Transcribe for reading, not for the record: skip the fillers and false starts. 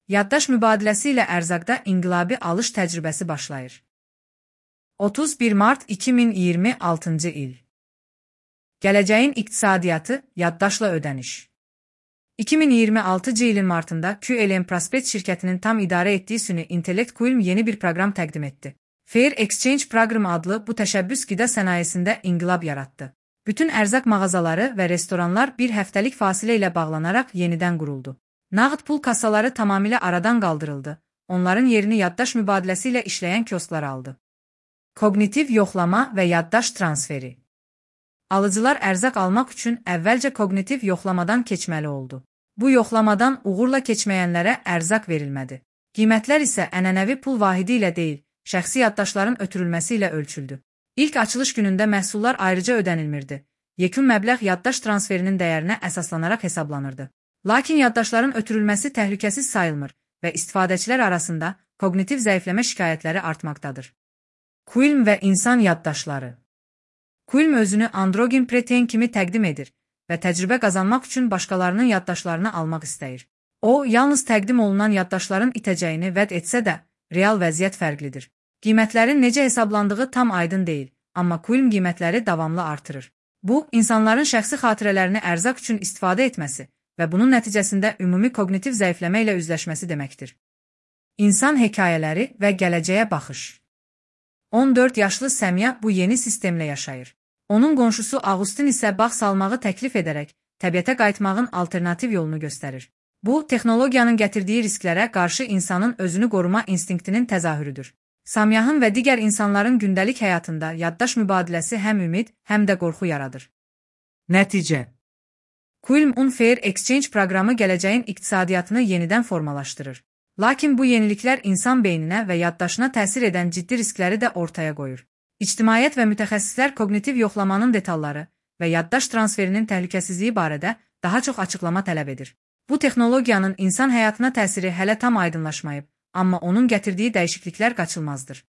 Yaddaş mübadiləsi ilə ərzaqda inqilabi alış təcrübəsi başlayır. 31 mart 2026-cı il. Gələcəyin iqtisadiyyatı yaddaşla ödəniş. 2026-cı ilin martında QLM Prospect şirkətinin tam idarə etdiyi süni intellekt Qulm yeni bir proqram təqdim etdi. Fair Exchange Program adlı bu təşəbbüs qida sənayesində inqilab yaratdı. Bütün ərzaq mağazaları və restoranlar bir həftəlik fasilə ilə bağlanaraq yenidən quruldu. Nağd pul kasaları tamamilə aradan qaldırıldı. Onların yerini yaddaş mübadiləsi ilə işləyən kiosklar aldı. Kognitiv yoxlama və yaddaş transferi. Alıcılar ərzaq almaq üçün əvvəlcə kognitiv yoxlamadan keçməli oldu. Bu yoxlamadan uğurla keçməyənlərə ərzaq verilmədi. Qiymətlər isə ənənəvi pul vahidi ilə deyil, şəxsi yaddaşların ötürülməsi ilə ölçüldü. İlk açılış günündə məhsullar ayrıca ödənilmirdi. Yekun məbləğ yaddaş transferinin dəyərinə əsaslanaraq hesablanırdı. Lakin yaddaşların ötürülməsi təhlükəsiz sayılmır və istifadəçilər arasında kognitiv zəifləmə şikayətləri artmaqdadır. Qulm və insan yaddaşları. Qulm özünü androgen protein kimi təqdim edir və təcrübə qazanmaq üçün başqalarının yaddaşlarını almaq istəyir. O, yalnız təqdim olunan yaddaşların itəcəyini vəd etsə də, real vəziyyət fərqlidir. Qiymətlərin necə hesablandığı tam aydın deyil, amma Qulm qiymətləri davamlı artırır. Bu, insanların şəxsi xatirələrini ərzaq üçün istifadə etməsi və bunun nəticəsində ümumi kognitiv zəifləmə ilə üzləşməsi deməkdir. İnsan hekayələri və gələcəyə baxış. 14 yaşlı Səmiyə bu yeni sistemlə yaşayır. Onun qonşusu Ağustin isə bağ salmağı təklif edərək təbiətə qayıtmağın alternativ yolunu göstərir. Bu, texnologiyanın gətirdiyi risklərə qarşı insanın özünü qoruma instinktinin təzahürüdür. Samyahın və digər insanların gündəlik həyatında yaddaş mübadiləsi həm ümid, həm də qorxu yaradır. Nəticə. Qulm Fair Exchange proqramı gələcəyin iqtisadiyyatını yenidən formalaşdırır. Lakin bu yeniliklər insan beyninə və yaddaşına təsir edən ciddi riskləri də ortaya qoyur. İctimaiyyət və mütəxəssislər kognitiv yoxlamanın detalları və yaddaş transferinin təhlükəsizliyi barədə daha çox açıqlama tələb edir. Bu texnologiyanın insan həyatına təsiri hələ tam aydınlaşmayıb, amma onun gətirdiyi dəyişikliklər qaçılmazdır.